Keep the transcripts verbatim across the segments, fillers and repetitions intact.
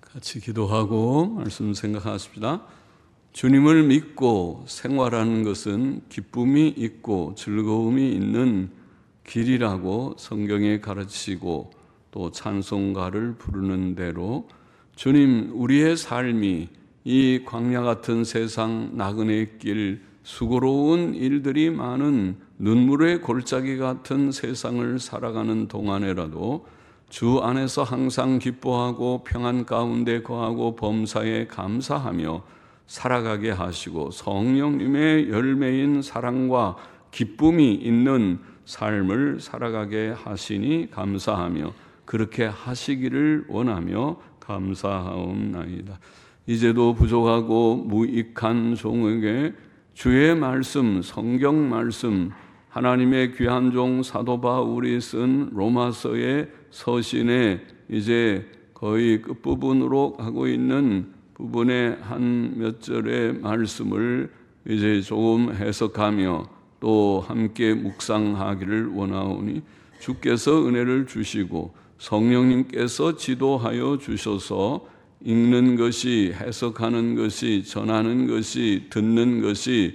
같이 기도하고 말씀 생각하십시다. 주님을 믿고 생활하는 것은 기쁨이 있고 즐거움이 있는 길이라고 성경에 가르치고 또 찬송가를 부르는 대로 주님, 우리의 삶이 이 광야 같은 세상 나그네의 길, 수고로운 일들이 많은 눈물의 골짜기 같은 세상을 살아가는 동안에라도 주 안에서 항상 기뻐하고 평안 가운데 거하고 범사에 감사하며 살아가게 하시고 성령님의 열매인 사랑과 기쁨이 있는 삶을 살아가게 하시니 감사하며 그렇게 하시기를 원하며 감사하옵나이다. 이제도 부족하고 무익한 종에게 주의 말씀, 성경 말씀, 하나님의 귀한 종 사도 바울이 쓴 로마서의 서신에 이제 거의 끝부분으로 가고 있는 부분의 한 몇 절의 말씀을 이제 조금 해석하며 또 함께 묵상하기를 원하오니 주께서 은혜를 주시고 성령님께서 지도하여 주셔서 읽는 것이, 해석하는 것이, 전하는 것이, 듣는 것이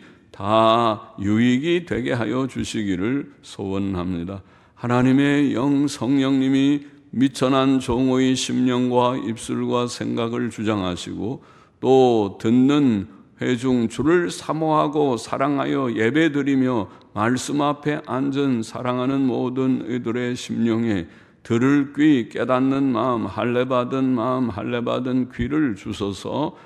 다 유익이 되게 하여 주시기를 소원합니다. 하나님의 영 성령님이 미천한 종의 심령과 입술과 생각을 주장하시고 또 듣는 회중 주를 사모하고 사랑하여 예배드리며 말씀 앞에 앉은 사랑하는 모든 이들의 심령에 들을 귀, 깨닫는 마음, 할례받은 마음, 할례받은 귀를 주소서.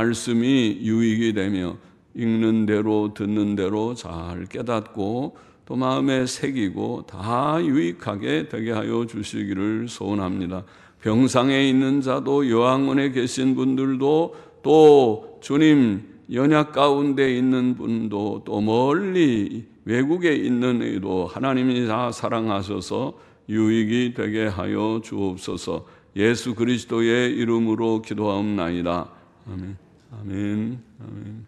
말씀이 유익이 되며 읽는 대로 듣는 대로 잘 깨닫고 또 마음에 새기고 다 유익하게 되게 하여 주시기를 소원합니다. 병상에 있는 자도 요양원에 계신 분들도 또 주님 연약 가운데 있는 분도 또 멀리 외국에 있는 이도 하나님이 다 사랑하셔서 유익이 되게 하여 주옵소서. 예수 그리스도의 이름으로 기도하옵나이다. 아멘. 아멘. 아멘.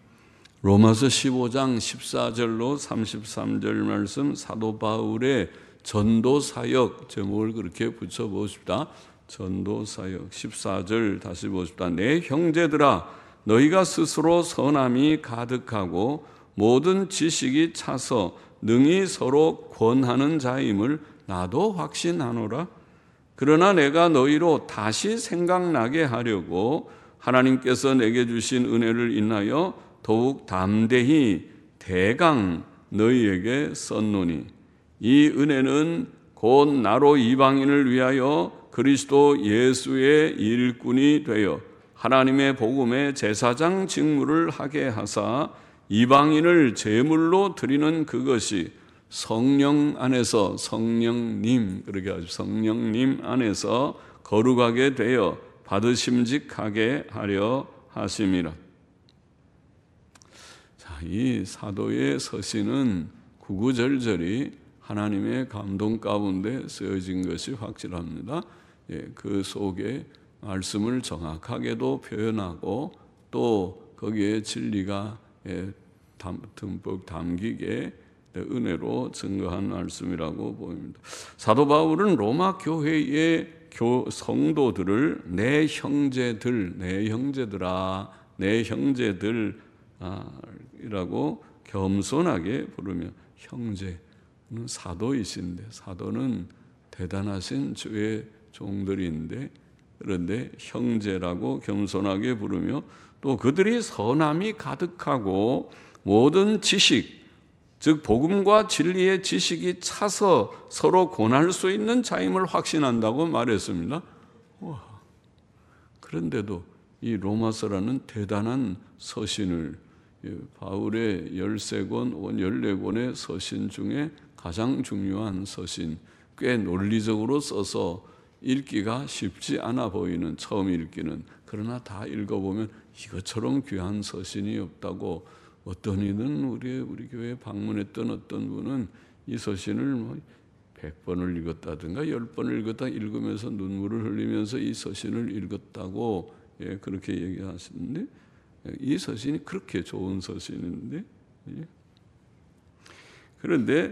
로마서 십오 장 십사 절로 삼십삼 절 말씀, 사도 바울의 전도 사역 제목을 그렇게 붙여 보십시다. 전도 사역 십사 절 다시 보십시다. 내 형제들아, 너희가 스스로 선함이 가득하고 모든 지식이 차서 능히 서로 권하는 자임을 나도 확신하노라. 그러나 내가 너희로 다시 생각나게 하려고 하나님께서 내게 주신 은혜를 인하여 더욱 담대히 대강 너희에게 썼노니 이 은혜는 곧 나로 이방인을 위하여 그리스도 예수의 일꾼이 되어 하나님의 복음의 제사장 직무를 하게 하사 이방인을 제물로 드리는 그것이 성령 안에서, 성령님, 그렇게 하죠. 성령님 안에서 거룩하게 되어 받으심직하게 하려 하심이라. 자, 이 사도의 서신은 구구절절히 하나님의 감동 가운데 쓰여진 것이 확실합니다. 예, 그 속에 말씀을 정확하게도 표현하고 또 거기에 진리가 예, 듬뿍 담기게 은혜로 증거한 말씀이라고 보입니다. 사도 바울은 로마 교회의 성도들을 내 형제들, 내 형제들아, 내 형제들 이라고 겸손하게 부르며, 형제는 사도이신데, 사도는 대단하신 주의 종들인데, 그런데 형제라고 겸손하게 부르며 또 그들이 선함이 가득하고 모든 지식, 즉 복음과 진리의 지식이 차서 서로 권할 수 있는 자임을 확신한다고 말했습니다. 와, 그런데도 이 로마서라는 대단한 서신을, 바울의 열세 권, 열네 권의 서신 중에 가장 중요한 서신, 꽤 논리적으로 써서 읽기가 쉽지 않아 보이는, 처음 읽기는, 그러나 다 읽어보면 이것처럼 귀한 서신이 없다고, 어떤 이는 우리, 우리 교회에 방문했던 어떤 분은 이 서신을 뭐 백 번을 읽었다든가 열 번을 읽었다 읽으면서 눈물을 흘리면서 이 서신을 읽었다고 예, 그렇게 얘기하시는데, 이 서신이 그렇게 좋은 서신인데, 예. 그런데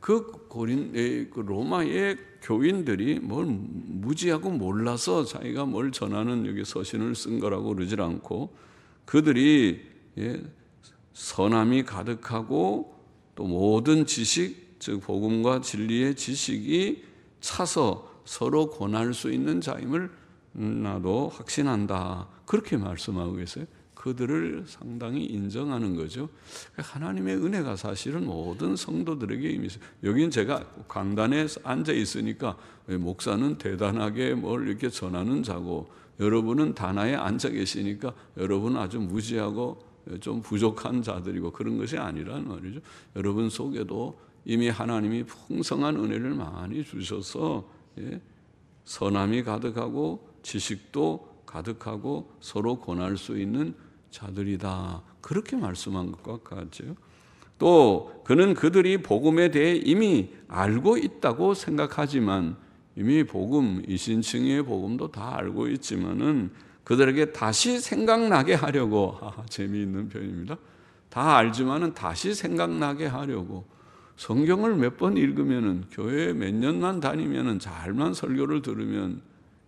그 고린 그 로마의 교인들이 뭘 무지하고 몰라서 자기가 뭘 전하는 여기 서신을 쓴 거라고 그러질 않고, 그들이 예, 선함이 가득하고 또 모든 지식, 즉 복음과 진리의 지식이 차서 서로 권할 수 있는 자임을 나도 확신한다. 그렇게 말씀하고 계세요. 그들을 상당히 인정하는 거죠. 하나님의 은혜가 사실은 모든 성도들에게 이미 있어요. 여기는 제가 강단에 앉아 있으니까 목사는 대단하게 뭘 이렇게 전하는 자고, 여러분은 단화에 앉아 계시니까 여러분은 아주 무지하고 좀 부족한 자들이고, 그런 것이 아니란 말이죠. 여러분 속에도 이미 하나님이 풍성한 은혜를 많이 주셔서 예, 선함이 가득하고 지식도 가득하고 서로 권할 수 있는 자들이다. 그렇게 말씀한 것과 같죠. 또 그는 그들이 복음에 대해 이미 알고 있다고 생각하지만, 이미 복음, 이신층의 복음도 다 알고 있지만은 그들에게 다시 생각나게 하려고, 아, 재미있는 표현입니다. 다 알지만은 다시 생각나게 하려고, 성경을 몇 번 읽으면은, 교회 몇 년만 다니면은, 잘만 설교를 들으면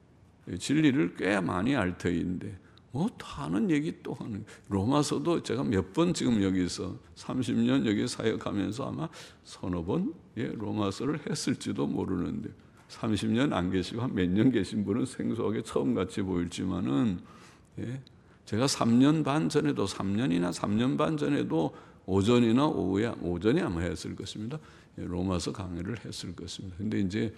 진리를 꽤 많이 알 터인데 뭐 또 하는 얘기 또 하는. 로마서도 제가 몇 번 지금 여기서 삼십 년 여기 사역하면서 아마 서너 번 예, 로마서를 했을지도 모르는데, 삼십 년 안 계시고 한 몇 년 계신 분은 생소하게 처음 같이 보일지만은 예, 제가 삼 년 반 전에도 삼 년이나 삼 년 반 전에도 오전이나 오후에, 오전에 아마 했을 것입니다. 예, 로마서 강의를 했을 것입니다. 근데 이제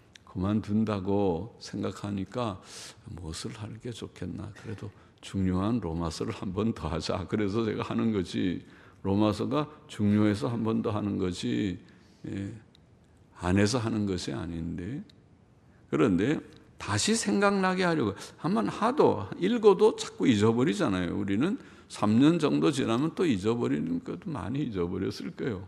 그만둔다고 생각하니까 무엇을 하는 게 좋겠나. 그래도 중요한 로마서를 한 번 더 하자. 그래서 제가 하는 거지, 로마서가 중요해서 한 번 더 하는 거지 예, 안 해서 하는 것이 아닌데. 그런데 다시 생각나게 하려고 한번 하도 읽어도 자꾸 잊어버리잖아요. 우리는 삼 년 정도 지나면 또 잊어버리는 것도 많이 잊어버렸을 거예요.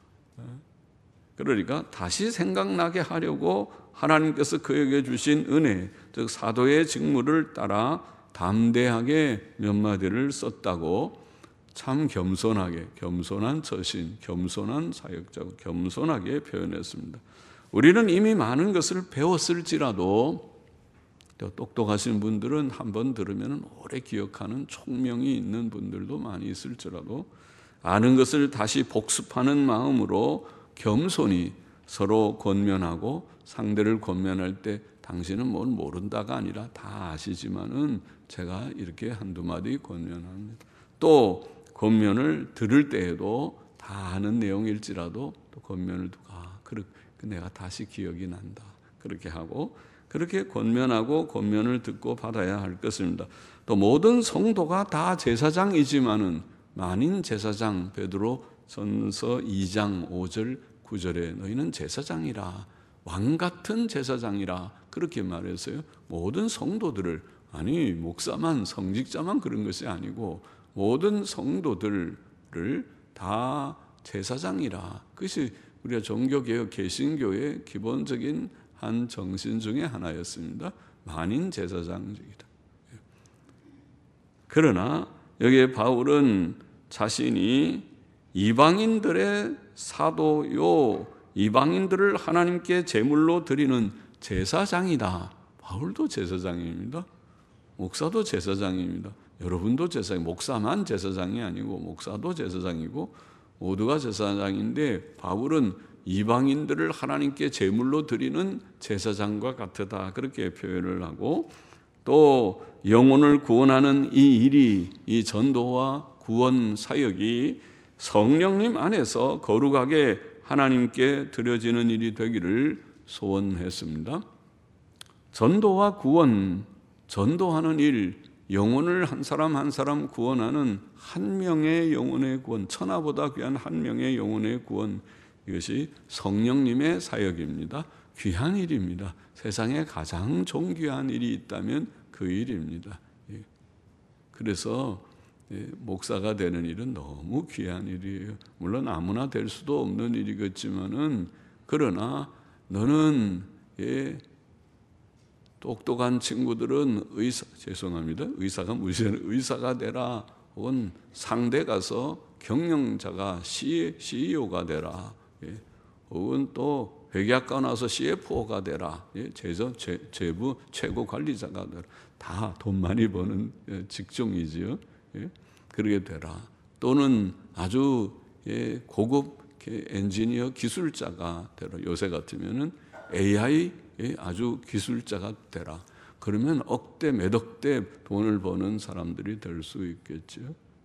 그러니까 다시 생각나게 하려고 하나님께서 그에게 주신 은혜, 즉 사도의 직무를 따라 담대하게 몇 마디를 썼다고, 참 겸손하게, 겸손한 처신, 겸손한 사역자고 겸손하게 표현했습니다. 우리는 이미 많은 것을 배웠을지라도, 똑똑하신 분들은 한 번 들으면 오래 기억하는 총명이 있는 분들도 많이 있을지라도, 아는 것을 다시 복습하는 마음으로 겸손히 서로 권면하고, 상대를 권면할 때 당신은 뭘 모른다가 아니라 다 아시지만은 제가 이렇게 한두 마디 권면합니다. 또 권면을 들을 때에도 다 아는 내용일지라도 또 권면을 두고, 아, 그렇게 내가 다시 기억이 난다. 그렇게 하고, 그렇게 권면하고 권면을 듣고 받아야 할 것입니다. 또 모든 성도가 다 제사장이지만은 만인 제사장, 베드로 전서 이 장 오 절 구 절에 너희는 제사장이라, 왕 같은 제사장이라 그렇게 말했어요. 모든 성도들을, 아니 목사만, 성직자만 그런 것이 아니고 모든 성도들을 다 제사장이라. 그것이 우리가 종교개혁 개신교의 기본적인 한 정신 중에 하나였습니다. 만인 제사장이다. 그러나 여기에 바울은 자신이 이방인들의 사도요, 이방인들을 하나님께 제물로 드리는 제사장이다. 바울도 제사장입니다. 목사도 제사장입니다. 여러분도 제사장, 목사만 제사장이 아니고 목사도 제사장이고 모두가 제사장인데, 바울은 이방인들을 하나님께 제물로 드리는 제사장과 같다. 그렇게 표현을 하고, 또 영혼을 구원하는 이 일이, 이 전도와 구원 사역이 성령님 안에서 거룩하게 하나님께 드려지는 일이 되기를 소원했습니다. 전도와 구원, 전도하는 일, 영혼을 한 사람 한 사람 구원하는 한 명의 영혼의 구원, 천하보다 귀한 한 명의 영혼의 구원, 이것이 성령님의 사역입니다. 귀한 일입니다. 세상에 가장 존귀한 일이 있다면 그 일입니다. 그래서 목사가 되는 일은 너무 귀한 일이에요. 물론 아무나 될 수도 없는 일이겠지만은, 그러나 너는 예, 똑똑한 친구들은 의사, 죄송합니다. 의사가 무슨 의사가 되라, 혹은 상대 가서 경영자가 씨이오가 되라. 예. 혹은 또 회계학과 나서 씨에프오가 되라, 예, 재정, 재, 재부 최고 관리자가 되라. 다 돈 많이 버는 직종이지요. 예, 그러게 되라. 또는 아주 예, 고급 엔지니어 기술자가 되라. 요새 같으면은 에이아이 예, 아주 기술자가 되라. 그러면 억대 몇 억대 돈을 버는 사람들이 될 수 있겠죠.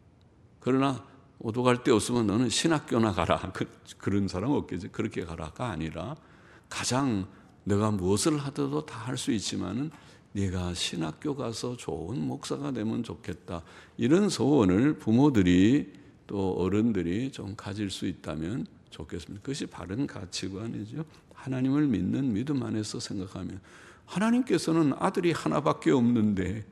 그러나 오도갈 데 없으면 너는 신학교나 가라. 그, 그런 사람 없겠지. 그렇게 가라가 아니라 가장 내가 무엇을 하더라도 다 할 수 있지만은 네가 신학교 가서 좋은 목사가 되면 좋겠다. 이런 소원을 부모들이 또 어른들이 좀 가질 수 있다면 좋겠습니다. 그것이 바른 가치관이죠. 하나님을 믿는 믿음 안에서 생각하면 하나님께서는 아들이 하나밖에 없는데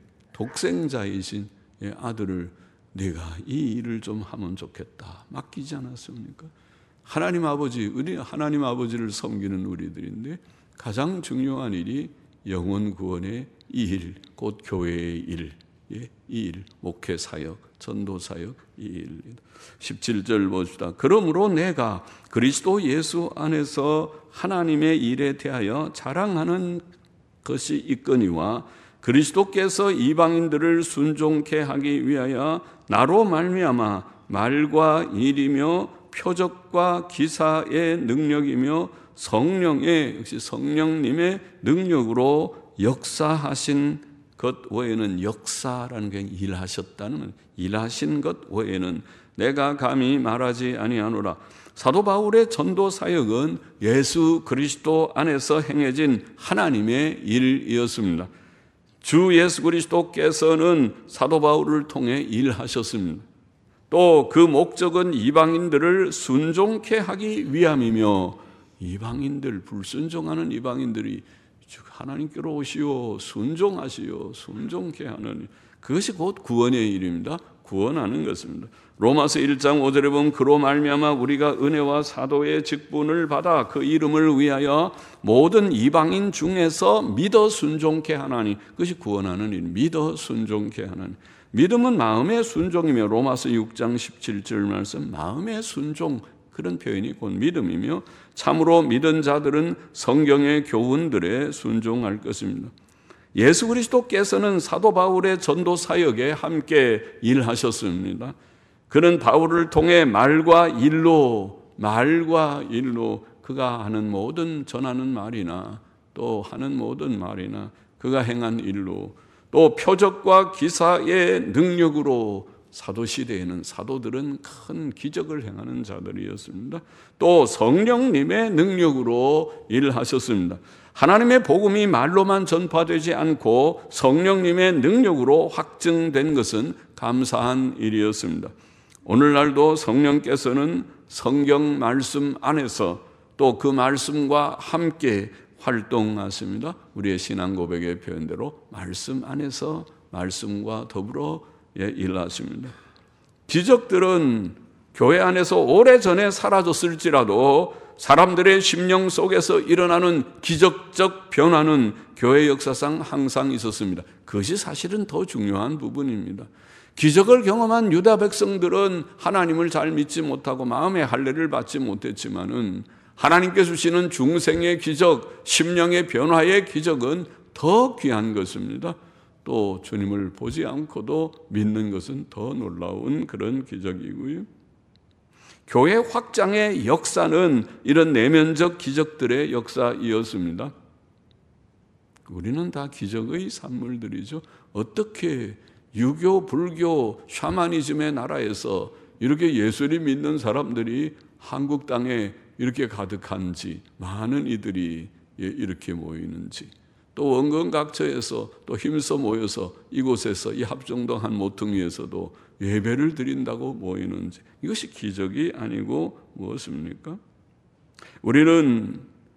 독생자이신 아들을 내가 이 일을 좀 하면 좋겠다 맡기지 않았습니까? 하나님 아버지, 우리 하나님 아버지를 섬기는 우리들인데 가장 중요한 일이 영혼 구원의 이 일, 곧 교회의 일, 예, 이 일, 목회 사역, 전도 사역 이 일입니다. 십칠 절 봅시다. 그러므로 내가 그리스도 예수 안에서 하나님의 일에 대하여 자랑하는 것이 있거니와 그리스도께서 이방인들을 순종케 하기 위하여 나로 말미암아 말과 일이며 표적과 기사의 능력이며 성령의 역시 성령님의 능력으로 역사하신 것 외에는 역사라는 게 일하셨다는 일하신 것 외에는 내가 감히 말하지 아니하노라. 사도 바울의 전도 사역은 예수 그리스도 안에서 행해진 하나님의 일이었습니다. 주 예수 그리스도께서는 사도 바울을 통해 일하셨습니다. 또 그 목적은 이방인들을 순종케 하기 위함이며 이방인들, 불순종하는 이방인들이 하나님께로 오시오, 순종하시오, 순종케 하는 그것이 곧 구원의 일입니다. 구원하는 것입니다. 로마서 일 장 오 절에 보면 그로 말미암아 우리가 은혜와 사도의 직분을 받아 그 이름을 위하여 모든 이방인 중에서 믿어 순종케 하나니, 그것이 구원하는 일, 믿어 순종케 하나니. 믿음은 마음의 순종이며 로마서 육 장 십칠 절 말씀 마음의 순종, 그런 표현이 곧 믿음이며 참으로 믿은 자들은 성경의 교훈들에 순종할 것입니다. 예수 그리스도께서는 사도 바울의 전도 사역에 함께 일하셨습니다. 그는 바울을 통해 말과 일로 말과 일로 그가 하는 모든 전하는 말이나 또 하는 모든 말이나 그가 행한 일로 또 표적과 기사의 능력으로 사도시대에는 사도들은 큰 기적을 행하는 자들이었습니다. 또 성령님의 능력으로 일하셨습니다. 하나님의 복음이 말로만 전파되지 않고 성령님의 능력으로 확증된 것은 감사한 일이었습니다. 오늘날도 성령께서는 성경 말씀 안에서 또 그 말씀과 함께 활동하십니다. 우리의 신앙 고백의 표현대로 말씀 안에서 말씀과 더불어 일하십니다. 기적들은 교회 안에서 오래전에 사라졌을지라도 사람들의 심령 속에서 일어나는 기적적 변화는 교회 역사상 항상 있었습니다. 그것이 사실은 더 중요한 부분입니다. 기적을 경험한 유다 백성들은 하나님을 잘 믿지 못하고 마음의 할례를 받지 못했지만은 하나님께 주시는 중생의 기적, 심령의 변화의 기적은 더 귀한 것입니다. 또 주님을 보지 않고도 믿는 것은 더 놀라운 그런 기적이고요. 교회 확장의 역사는 이런 내면적 기적들의 역사이었습니다. 우리는 다 기적의 산물들이죠. 어떻게 유교, 불교, 샤머니즘의 나라에서 이렇게 예수를 믿는 사람들이 한국 땅에 이렇게 가득한지, 많은 이들이 이렇게 모이는지, 또 원근각처에서 또 힘써 모여서 이곳에서 이 합정동 한 모퉁이에서도 예배를 드린다고 모이는지, 이것이 기적이 아니고 무엇입니까? 우리는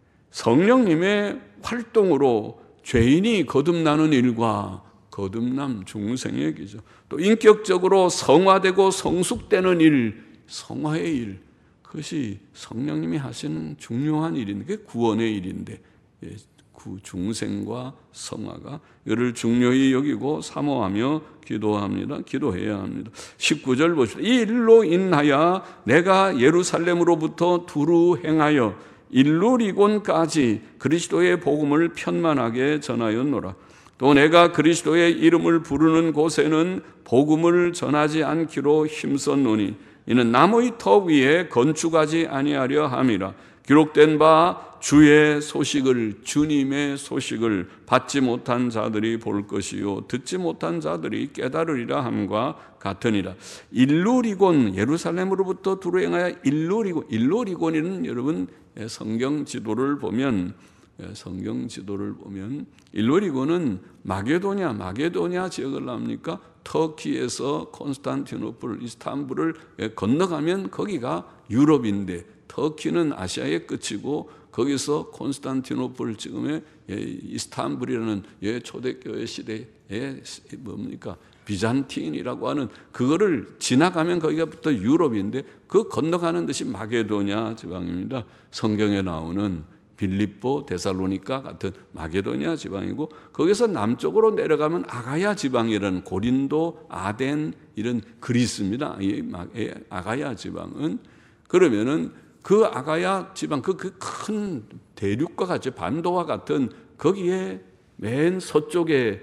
성령님의 활동으로 죄인이 거듭나는 일과 거듭남 중생의 기적, 또 인격적으로 성화되고 성숙되는 일, 성화의 일, 그것이 성령님이 하시는 중요한 일인데, 그게 구원의 일인데, 그 중생과 성화가 이를 중요히 여기고 사모하며 기도합니다. 기도해야 합니다. 십구 절 보십시오. 이 일로 인하여 내가 예루살렘으로부터 두루 행하여 일루리곤까지 그리스도의 복음을 편만하게 전하였노라. 또 내가 그리스도의 이름을 부르는 곳에는 복음을 전하지 않기로 힘썼노니 이는 나무의 터 위에 건축하지 아니하려 함이라. 기록된 바 주의 소식을, 주님의 소식을 받지 못한 자들이 볼 것이요 듣지 못한 자들이 깨달으리라 함과 같으니라. 일루리곤, 예루살렘으로부터 두루 행하여 일루리곤, 일루리곤이는 여러분 성경 지도를 보면 성경 지도를 보면 일루리곤은 마게도냐, 마게도냐 지역을 납니까? 터키에서 콘스탄티노플, 이스탄불을 건너가면 거기가 유럽인데 터키는 아시아의 끝이고 거기서 콘스탄티노플 지금의 이스탄불이라는 초대교회 시대의 뭡니까? 비잔틴이라고 하는 그거를 지나가면 거기가부터 유럽인데 그 건너가는 것이 마게도냐 지방입니다. 성경에 나오는 빌립보, 데살로니가 같은 마게도냐 지방이고 거기서 남쪽으로 내려가면 아가야 지방이라는 고린도, 아덴 이런 그리스입니다. 이 아가야 지방은 그러면은 그 아가야 지방 그 큰 대륙과 같이 반도와 같은 거기에 맨 서쪽에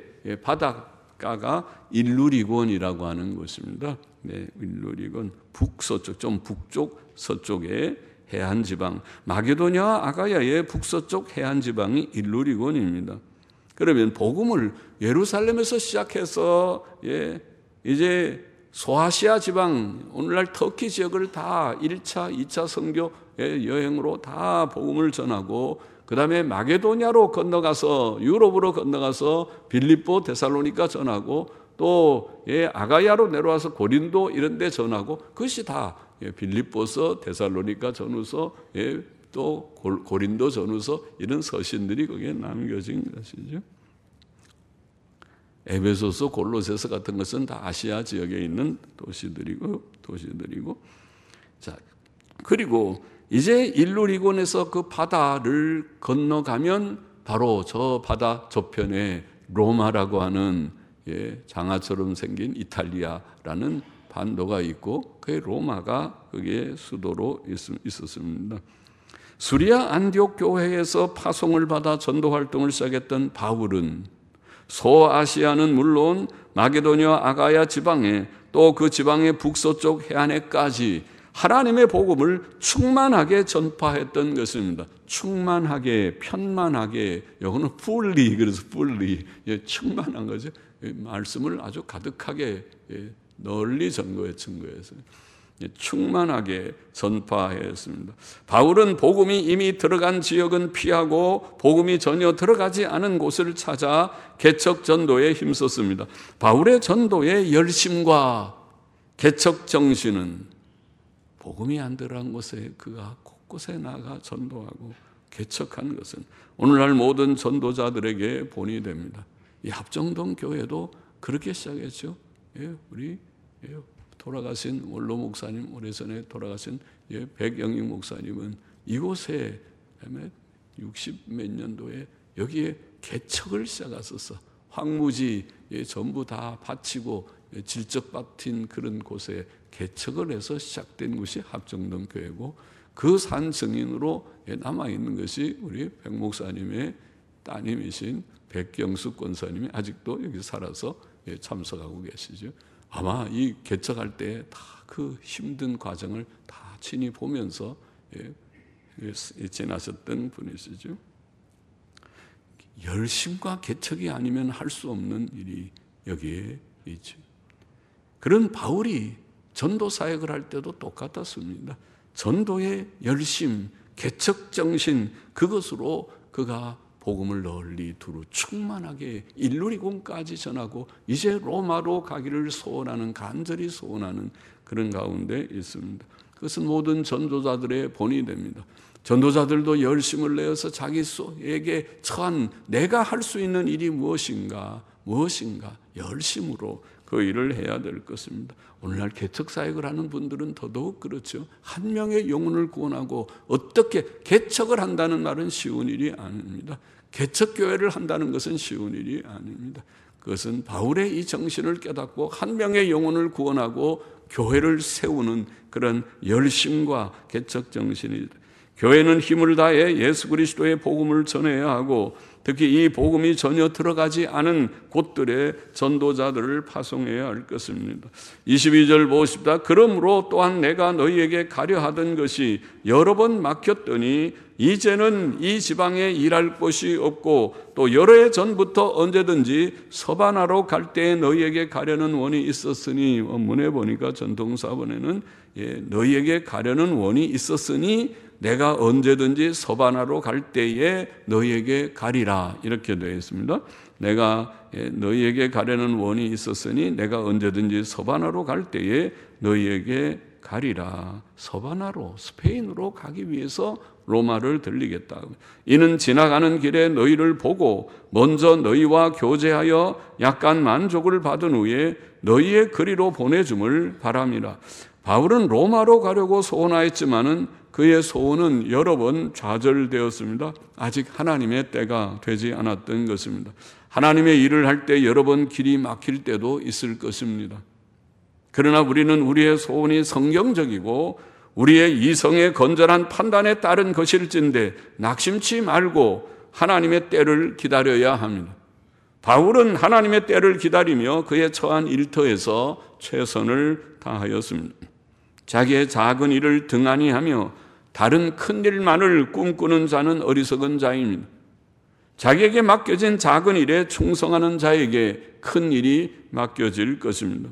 바닷가가 일루리곤이라고 하는 곳입니다. 네, 일루리곤 북서쪽 좀 북쪽 서쪽에 해안 지방, 마게도냐와 아가야의 북서쪽 해안 지방이 일루리곤입니다. 그러면 복음을 예루살렘에서 시작해서 예, 이제 소아시아 지방, 오늘날 터키 지역을 다 일 차, 이 차 선교 여행으로 다 복음을 전하고 그 다음에 마게도냐로 건너가서 유럽으로 건너가서 빌립보, 데살로니가 전하고 또 예, 아가야로 내려와서 고린도 이런 데 전하고 그것이 다 예, 빌립보서, 데살로니가 전후서, 예, 또 고린도 전후서 이런 서신들이 거기에 남겨진 것이죠. 에베소서, 골로새서 같은 것은 다 아시아 지역에 있는 도시들이고 도시들이고 자 그리고 이제 일루리곤에서 그 바다를 건너가면 바로 저 바다 저편에 로마라고 하는 예, 장아처럼 생긴 이탈리아라는 반도가 있고 그 로마가 그게 수도로 있었습니다. 수리아 안디옥 교회에서 파송을 받아 전도 활동을 시작했던 바울은 소아시아는 물론 마게도냐 아가야 지방에 또 그 지방의 북서쪽 해안에까지 하나님의 복음을 충만하게 전파했던 것입니다. 충만하게, 편만하게, 이거는 fully, 그래서 fully, 예, 충만한 거죠. 예, 말씀을 아주 가득하게 예, 널리 전거해 증거해서 충만하게 전파했습니다. 바울은 복음이 이미 들어간 지역은 피하고 복음이 전혀 들어가지 않은 곳을 찾아 개척 전도에 힘썼습니다. 바울의 전도의 열심과 개척 정신은 복음이 안 들어간 곳에 그가 곳곳에 나가 전도하고 개척한 것은 오늘날 모든 전도자들에게 본이 됩니다. 이 합정동 교회도 그렇게 시작했죠. 예, 우리 예, 돌아가신 원로 목사님, 오래전에 돌아가신 예, 백영익 목사님은 이곳에 육십 몇 년도에 여기에 개척을 시작했었어. 황무지 예, 전부 다 바치고 예, 질적밭인 그런 곳에 개척을 해서 시작된 곳이 합정동 교회고 그 산 증인으로 예, 남아있는 것이 우리 백 목사님의 따님이신 백경숙 권사님이 아직도 여기 살아서 예, 참석하고 계시죠. 아마 이 개척할 때 다 그 힘든 과정을 다 친히 보면서 예, 지나셨던 분이시죠. 열심과 개척이 아니면 할 수 없는 일이 여기에 있죠. 그런 바울이 전도 사역을 할 때도 똑같았습니다. 전도의 열심, 개척 정신 그것으로 그가 복음을 널리 두루 충만하게 일루리곤까지 전하고 이제 로마로 가기를 소원하는 간절히 소원하는 그런 가운데 있습니다. 그것은 모든 전도자들의 본이 됩니다. 전도자들도 열심을 내어서 자기에게 처한 내가 할 수 있는 일이 무엇인가 무엇인가 열심으로 그 일을 해야 될 것입니다. 오늘날 개척 사역을 하는 분들은 더더욱 그렇죠. 한 명의 영혼을 구원하고 어떻게 개척을 한다는 말은 쉬운 일이 아닙니다. 개척 교회를 한다는 것은 쉬운 일이 아닙니다. 그것은 바울의 이 정신을 깨닫고 한 명의 영혼을 구원하고 교회를 세우는 그런 열심과 개척 정신이 교회는 힘을 다해 예수 그리스도의 복음을 전해야 하고 특히 이 복음이 전혀 들어가지 않은 곳들에 전도자들을 파송해야 할 것입니다. 이십이 절 보십시다. 그러므로 또한 내가 너희에게 가려 하던 것이 여러 번 막혔더니 이제는 이 지방에 일할 곳이 없고 또 여러 해 전부터 언제든지 서바나로 갈 때에 너희에게 가려는 원이 있었으니, 원문에 보니까 전통사본에는 예, 너희에게 가려는 원이 있었으니 내가 언제든지 서바나로 갈 때에 너희에게 가리라, 이렇게 되어 있습니다. 내가 너희에게 가려는 원이 있었으니 내가 언제든지 서바나로 갈 때에 너희에게 가리라. 서바나로, 스페인으로 가기 위해서 로마를 들리겠다. 이는 지나가는 길에 너희를 보고 먼저 너희와 교제하여 약간 만족을 받은 후에 너희의 그리로 보내줌을 바람이라. 바울은 로마로 가려고 소원하였지만은 그의 소원은 여러 번 좌절되었습니다. 아직 하나님의 때가 되지 않았던 것입니다. 하나님의 일을 할 때 여러 번 길이 막힐 때도 있을 것입니다. 그러나 우리는 우리의 소원이 성경적이고 우리의 이성의 건전한 판단에 따른 것일진데 낙심치 말고 하나님의 때를 기다려야 합니다. 바울은 하나님의 때를 기다리며 그의 처한 일터에서 최선을 다하였습니다. 자기의 작은 일을 등한히 하며 다른 큰 일만을 꿈꾸는 자는 어리석은 자입니다. 자기에게 맡겨진 작은 일에 충성하는 자에게 큰 일이 맡겨질 것입니다.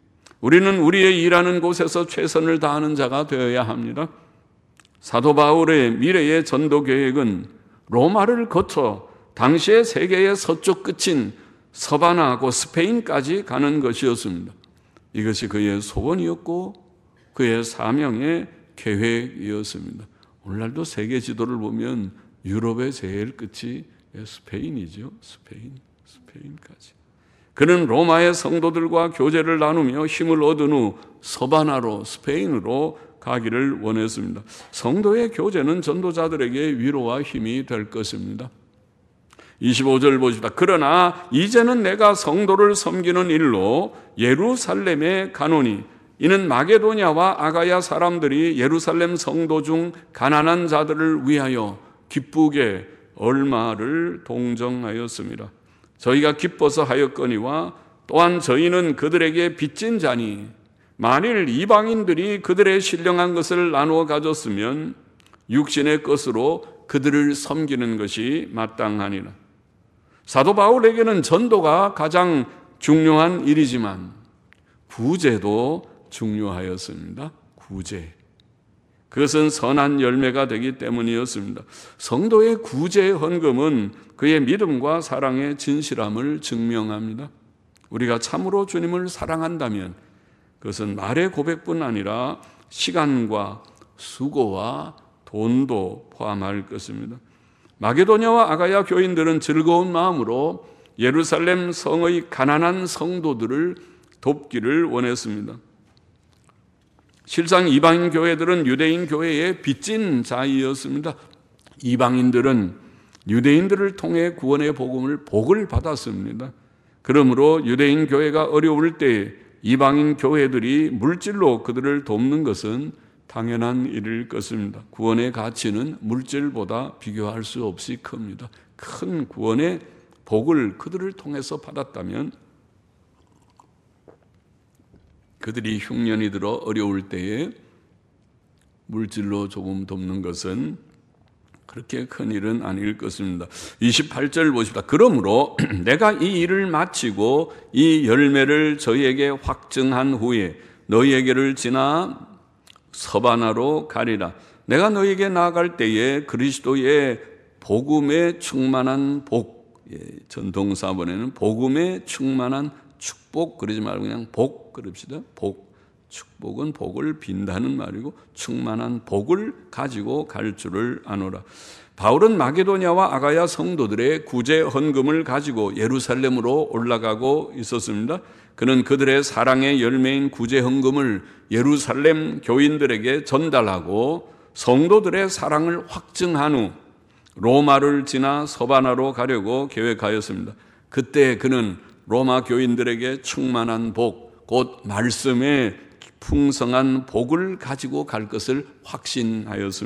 우리는 우리의 일하는 곳에서 최선을 다하는 자가 되어야 합니다. 사도 바울의 미래의 전도 계획은 로마를 거쳐 당시의 세계의 서쪽 끝인 서바나하고 스페인까지 가는 것이었습니다. 이것이 그의 소원이었고 그의 사명의 계획이었습니다. 오늘날도 세계 지도를 보면 유럽의 제일 끝이 스페인이죠. 스페인, 스페인까지. 그는 로마의 성도들과 교제를 나누며 힘을 얻은 후 서바나로, 스페인으로 가기를 원했습니다. 성도의 교제는 전도자들에게 위로와 힘이 될 것입니다. 이십오 절 보십시다. 그러나 이제는 내가 성도를 섬기는 일로 예루살렘에 가노니 이는 마게도냐와 아가야 사람들이 예루살렘 성도 중 가난한 자들을 위하여 기쁘게 얼마를 동정하였습니다. 저희가 기뻐서 하였거니와 또한 저희는 그들에게 빚진 자니 만일 이방인들이 그들의 신령한 것을 나누어 가졌으면 육신의 것으로 그들을 섬기는 것이 마땅하니라. 사도 바울에게는 전도가 가장 중요한 일이지만 구제도 중요하였습니다. 구제. 그것은 선한 열매가 되기 때문이었습니다. 성도의 구제 헌금은 그의 믿음과 사랑의 진실함을 증명합니다. 우리가 참으로 주님을 사랑한다면 그것은 말의 고백뿐 아니라 시간과 수고와 돈도 포함할 것입니다. 마게도냐와 아가야 교인들은 즐거운 마음으로 예루살렘 성의 가난한 성도들을 돕기를 원했습니다. 실상 이방인 교회들은 유대인 교회의 빚진 자이었습니다. 이방인들은 유대인들을 통해 구원의 복음을 복을 받았습니다. 그러므로 유대인 교회가 어려울 때 이방인 교회들이 물질로 그들을 돕는 것은 당연한 일일 것입니다. 구원의 가치는 물질보다 비교할 수 없이 큽니다. 큰 구원의 복을 그들을 통해서 받았다면 그들이 흉년이 들어 어려울 때에 물질로 조금 돕는 것은 그렇게 큰 일은 아닐 것입니다. 이십팔 절 보십시다. 그러므로 내가 이 일을 마치고 이 열매를 저희에게 확증한 후에 너희에게를 지나 서바나로 가리라. 내가 너희에게 나아갈 때에 그리스도의 복음에 충만한 복, 예, 전통사본에는 복음에 충만한 축복 그러지 말고 그냥 복 그럽시다. 복. 축복은 복을 빈다는 말이고 충만한 복을 가지고 갈 줄을 아노라. 바울은 마게도냐와 아가야 성도들의 구제 헌금을 가지고 예루살렘으로 올라가고 있었습니다. 그는 그들의 사랑의 열매인 구제 헌금을 예루살렘 교인들에게 전달하고 성도들의 사랑을 확증한 후 로마를 지나 서바나로 가려고 계획하였습니다. 그때 그는 로마 교인들에게 충만한 복, 곧 말씀의 풍성한 복을 가지고 갈 것을 확신하였습니다.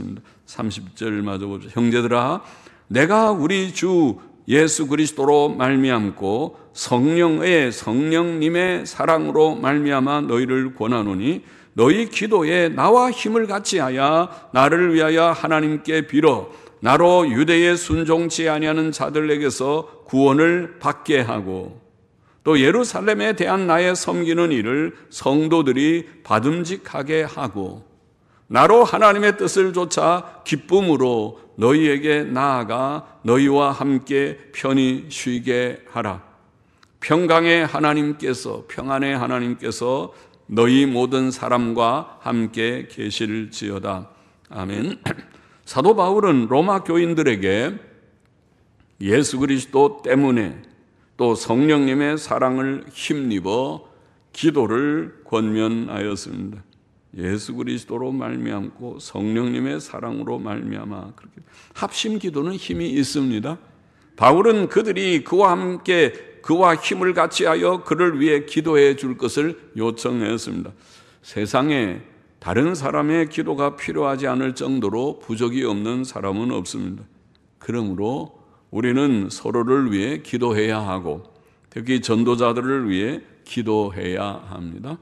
삼십 절 마저 보죠. 형제들아, 내가 우리 주 예수 그리스도로 말미암고 성령의 성령님의 사랑으로 말미암아 너희를 권하노니 너희 기도에 나와 힘을 같이하여 나를 위하여 하나님께 빌어 나로 유대에 순종치 아니하는 자들에게서 구원을 받게 하고 또 예루살렘에 대한 나의 섬기는 일을 성도들이 받음직하게 하고 나로 하나님의 뜻을 좇아 기쁨으로 너희에게 나아가 너희와 함께 편히 쉬게 하라. 평강의 하나님께서 평안의 하나님께서 너희 모든 사람과 함께 계실지어다. 아멘. 사도 바울은 로마 교인들에게 예수 그리스도 때문에 또 성령님의 사랑을 힘입어 기도를 권면하였습니다. 예수 그리스도로 말미암고 성령님의 사랑으로 말미암아 그렇게 합심 기도는 힘이 있습니다. 바울은 그들이 그와 함께 그와 힘을 같이하여 그를 위해 기도해 줄 것을 요청했습니다. 세상에 다른 사람의 기도가 필요하지 않을 정도로 부족이 없는 사람은 없습니다. 그러므로 우리는 서로를 위해 기도해야 하고 특히 전도자들을 위해 기도해야 합니다.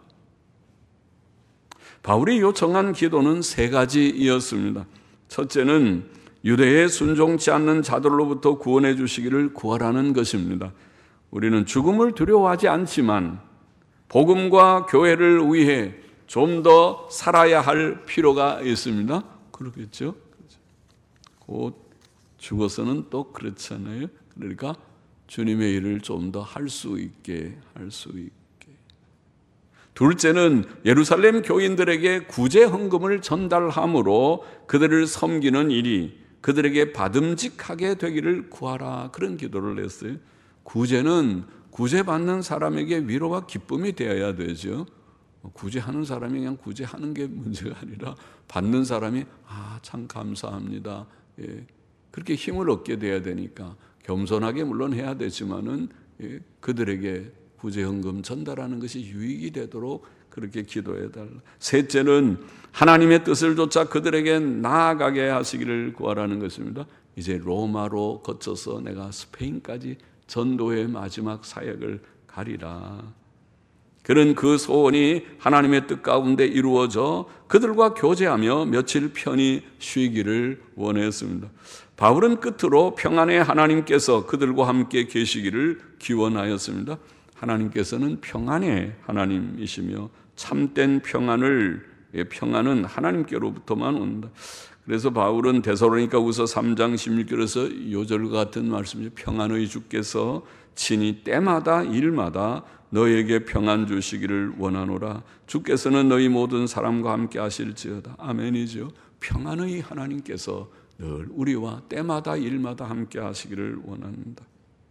바울이 요청한 기도는 세 가지이었습니다. 첫째는 유대에 순종치 않는 자들로부터 구원해 주시기를 구하라는 것입니다. 우리는 죽음을 두려워하지 않지만 복음과 교회를 위해 좀 더 살아야 할 필요가 있습니다. 그렇겠죠? 곧 죽어서는 또 그렇잖아요. 그러니까 주님의 일을 좀 더 할 수 있게 할 수 있게. 둘째는 예루살렘 교인들에게 구제 헌금을 전달함으로 그들을 섬기는 일이 그들에게 받음직하게 되기를 구하라. 그런 기도를 했어요. 구제는 구제받는 사람에게 위로와 기쁨이 되어야 되죠. 구제하는 사람이 그냥 구제하는 게 문제가 아니라 받는 사람이 아, 참 감사합니다. 예, 그렇게 힘을 얻게 돼야 되니까 겸손하게 물론 해야 되지만은 예, 그들에게 구제헌금 전달하는 것이 유익이 되도록 그렇게 기도해달라. 셋째는 하나님의 뜻을 좇아 그들에게 나아가게 하시기를 구하라는 것입니다. 이제 로마로 거쳐서 내가 스페인까지 전도의 마지막 사역을 가리라. 그는 그 소원이 하나님의 뜻 가운데 이루어져 그들과 교제하며 며칠 편히 쉬기를 원했습니다. 바울은 끝으로 평안의 하나님께서 그들과 함께 계시기를 기원하였습니다. 하나님께서는 평안의 하나님이시며 참된 평안을 평안은 하나님께로부터만 온다. 그래서 바울은 데살로니가후서 삼 장 십육 절에서 요절과 같은 말씀이죠. 평안의 주께서 친히 때마다 일마다 너희에게 평안 주시기를 원하노라. 주께서는 너희 모든 사람과 함께 하실지어다. 아멘이죠. 평안의 하나님께서 늘 우리와 때마다 일마다 함께 하시기를 원합니다.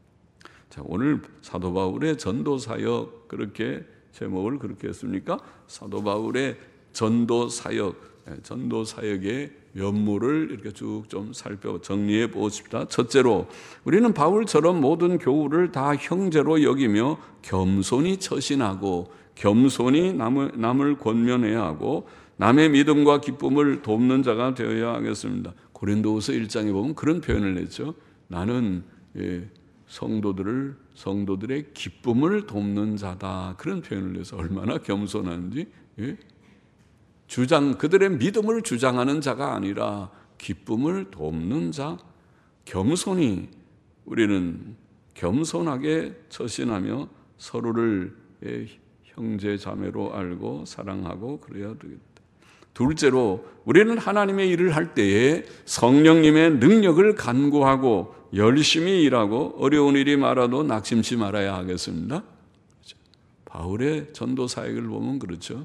자, 오늘 사도 바울의 전도 사역 그렇게 제목을 그렇게 했습니까? 사도 바울의 전도 사역, 전도 사역의 면모를 이렇게 쭉 좀 살펴 정리해 보십시다. 첫째로 우리는 바울처럼 모든 교우를 다 형제로 여기며 겸손히 처신하고 겸손히 남을, 남을 권면해야 하고 남의 믿음과 기쁨을 돕는 자가 되어야 하겠습니다. 고린도후서 일 장에 보면 그런 표현을 했죠. 나는 예, 성도들을 성도들의 기쁨을 돕는 자다. 그런 표현을 해서 얼마나 겸손한지. 예? 주장 그들의 믿음을 주장하는 자가 아니라 기쁨을 돕는 자, 겸손히 우리는 겸손하게 처신하며 서로를 형제 자매로 알고 사랑하고 그래야 되겠다. 둘째로 우리는 하나님의 일을 할 때에 성령님의 능력을 간구하고 열심히 일하고 어려운 일이 많아도 낙심치 말아야 하겠습니다. 바울의 전도 사역을 보면 그렇죠.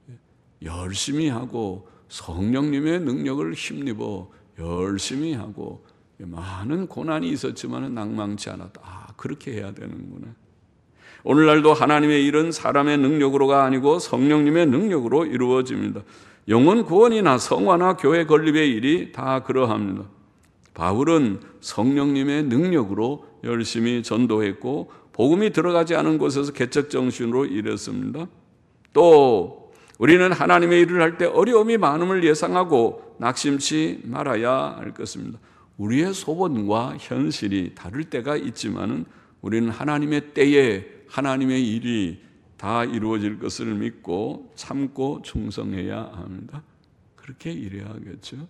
열심히 하고 성령님의 능력을 힘입어 열심히 하고 많은 고난이 있었지만 낭망치 않았다. 아, 그렇게 해야 되는구나. 오늘날도 하나님의 일은 사람의 능력으로가 아니고 성령님의 능력으로 이루어집니다. 영혼 구원이나 성화나 교회 건립의 일이 다 그러합니다. 바울은 성령님의 능력으로 열심히 전도했고 복음이 들어가지 않은 곳에서 개척 정신으로 일했습니다. 또 우리는 하나님의 일을 할 때 어려움이 많음을 예상하고 낙심치 말아야 할 것입니다. 우리의 소원과 현실이 다를 때가 있지만은 우리는 하나님의 때에 하나님의 일이 다 이루어질 것을 믿고 참고 충성해야 합니다. 그렇게 일해야겠죠.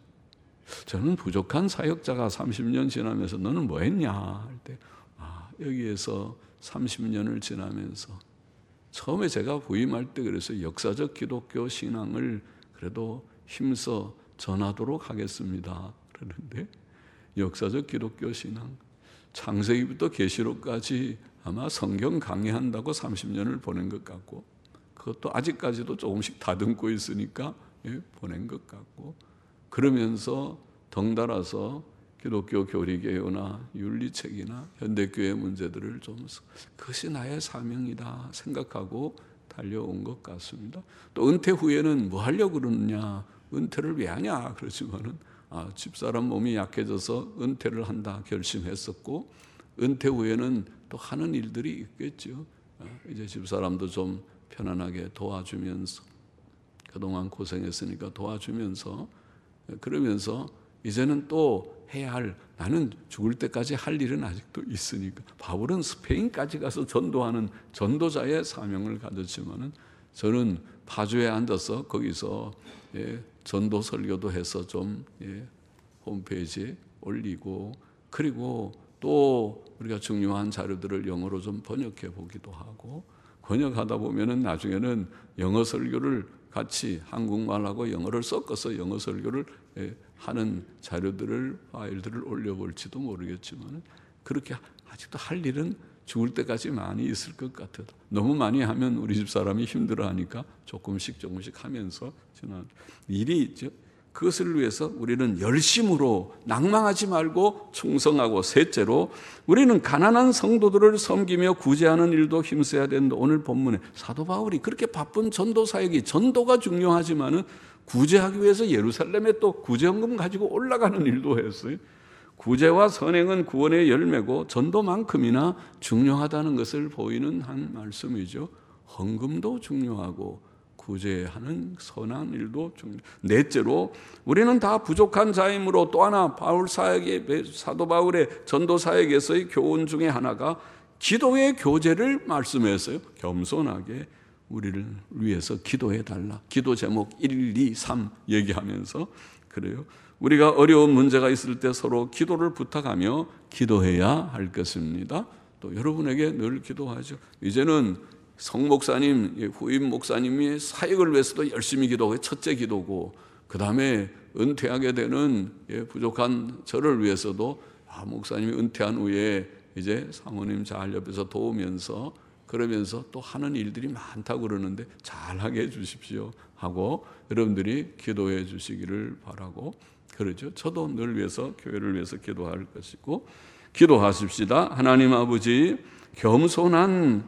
저는 부족한 사역자가 삼십 년 지나면서 너는 뭐 했냐 할 때, 아, 여기에서 삼십 년을 지나면서 처음에 제가 부임할 때 그래서 역사적 기독교 신앙을 그래도 힘써 전하도록 하겠습니다. 그러는데 역사적 기독교 신앙, 창세기부터 계시록까지 아마 성경 강의한다고 삼십 년을 보낸 것 같고, 그것도 아직까지도 조금씩 다듬고 있으니까 예, 보낸 것 같고, 그러면서 덩달아서 기독교 교리개요나 윤리책이나 현대교회 문제들을 좀 그것이 나의 사명이다 생각하고 달려온 것 같습니다. 또 은퇴 후에는 뭐 하려고 그러느냐, 은퇴를 왜 하냐 그러지만은 아, 집사람 몸이 약해져서 은퇴를 한다 결심했었고, 은퇴 후에는 또 하는 일들이 있겠죠. 아, 이제 집사람도 좀 편안하게 도와주면서, 그동안 고생했으니까 도와주면서, 그러면서 이제는 또 해야 할, 나는 죽을 때까지 할 일은 아직도 있으니까. 바울은 스페인까지 가서 전도하는 전도자의 사명을 가졌지만은 저는 파주에 앉아서 거기서 예, 전도 설교도 해서 좀 예, 홈페이지에 올리고, 그리고 또 우리가 중요한 자료들을 영어로 좀 번역해 보기도 하고, 번역하다 보면은 나중에는 영어 설교를 같이 한국말하고 영어를 섞어서 영어 설교를 하는 자료들을, 파일들을 올려볼지도 모르겠지만, 그렇게 아직도 할 일은 죽을 때까지 많이 있을 것 같아요. 너무 많이 하면 우리 집 사람이 힘들어하니까 조금씩 조금씩 하면서 지난 일이 있죠. 그것을 위해서 우리는 열심으로 낭망하지 말고 충성하고, 셋째로 우리는 가난한 성도들을 섬기며 구제하는 일도 힘써야 된다. 오늘 본문에 사도 바울이 그렇게 바쁜 전도 사역이, 전도가 중요하지만은 구제하기 위해서 예루살렘에 또 구제헌금 가지고 올라가는 일도 했어요. 구제와 선행은 구원의 열매고 전도만큼이나 중요하다는 것을 보이는 한 말씀이죠. 헌금도 중요하고 구제하는 선한 일도 중요해요. 넷째로 우리는 다 부족한 자이므로, 또 하나 바울 사역의, 사도 바울의 전도 사역에서의 교훈 중에 하나가 기도의 교제를 말씀했어요. 겸손하게 우리를 위해서 기도해 달라. 기도 제목 일, 이, 삼 얘기하면서 그래요. 우리가 어려운 문제가 있을 때 서로 기도를 부탁하며 기도해야 할 것입니다. 또 여러분에게 늘 기도하죠. 이제는 성 목사님, 후임 목사님이 사역을 위해서도 열심히 기도하고, 첫째 기도고, 그 다음에 은퇴하게 되는 부족한 저를 위해서도 아, 목사님이 은퇴한 후에 이제 사모님 잘 옆에서 도우면서, 그러면서 또 하는 일들이 많다고 그러는데 잘하게 해주십시오 하고 여러분들이 기도해 주시기를 바라고, 그러죠. 저도 늘 위해서, 교회를 위해서 기도할 것이고, 기도하십시다. 하나님 아버지, 겸손한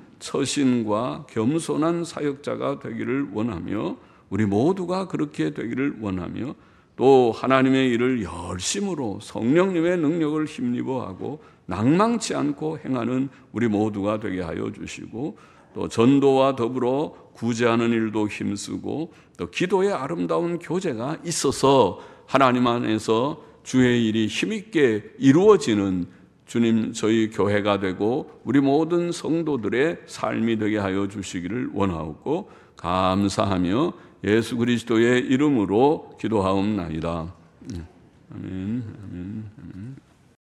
처신과 겸손한 사역자가 되기를 원하며, 우리 모두가 그렇게 되기를 원하며, 또 하나님의 일을 열심으로 성령님의 능력을 힘입어하고 낭망치 않고 행하는 우리 모두가 되게 하여 주시고, 또 전도와 더불어 구제하는 일도 힘쓰고, 또 기도의 아름다운 교제가 있어서 하나님 안에서 주의 일이 힘있게 이루어지는 주님 저희 교회가 되고 우리 모든 성도들의 삶이 되게 하여 주시기를 원하옵고 감사하며 예수 그리스도의 이름으로 기도하옵나이다. 아멘, 아멘, 아멘.